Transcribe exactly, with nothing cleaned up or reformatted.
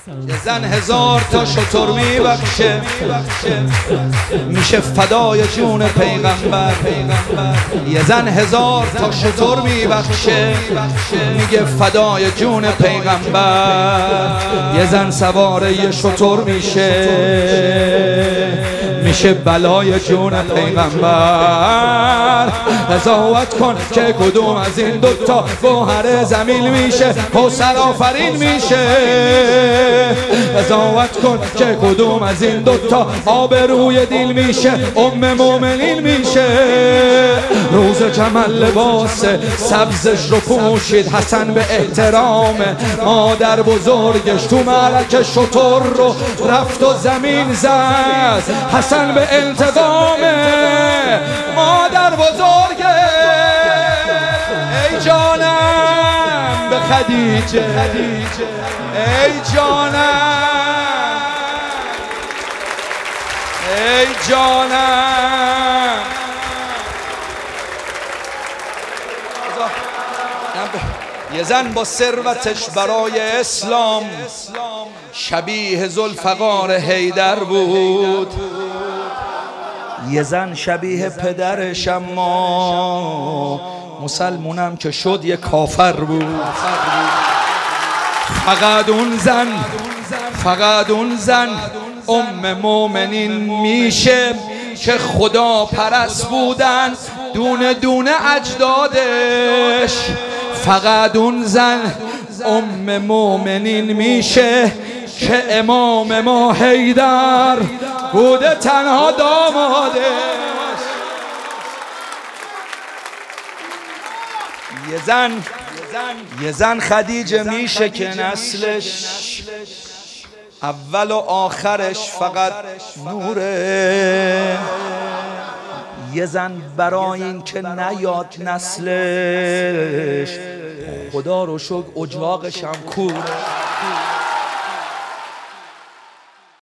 یه زن هزار تا شتر میبخشه، میشه فدای جون پیغمبر. یه زن هزار تا شتر میبخشه، میگه فدای جون پیغمبر. یه زن سوار یه شتر میشه، میشه بلای جون پیغمبر. قضاوت کن که کدوم از این دوتا گوهر زمین میشه، کوثر آفرین میشه. قضاوت کن که کدوم از این دوتا آبروی دیل میشه، ام مومنین میشه. روز جمل لباس سبزش رو پوشید حسن به احترام مادر بزرگش، تو معرکه شتر رو رفت و زمین زد حسن به انتقام مادر بزرگه. ای جانم به خدیجه، ای جانم، ای جانم. یه زن با ثروتش برای اسلام شبیه ذوالفقار حیدر بود. یه زن شبیه پدرش اما مسلمونم که شد یه کافر بود. فقط اون زن، فقط اون زن ام مومنین میشه که خدا پرست بودن دونه دونه اجدادش. فقط اون زن ام مومنین میشه که امام ما حیدر بوده تنها دامادش. یه زن یه زن خدیجه میشه که نسلش اول و آخرش فقط نوره. یه زن برای این که نیاد نسلش خدا رو شکر اجاقش هم کوره.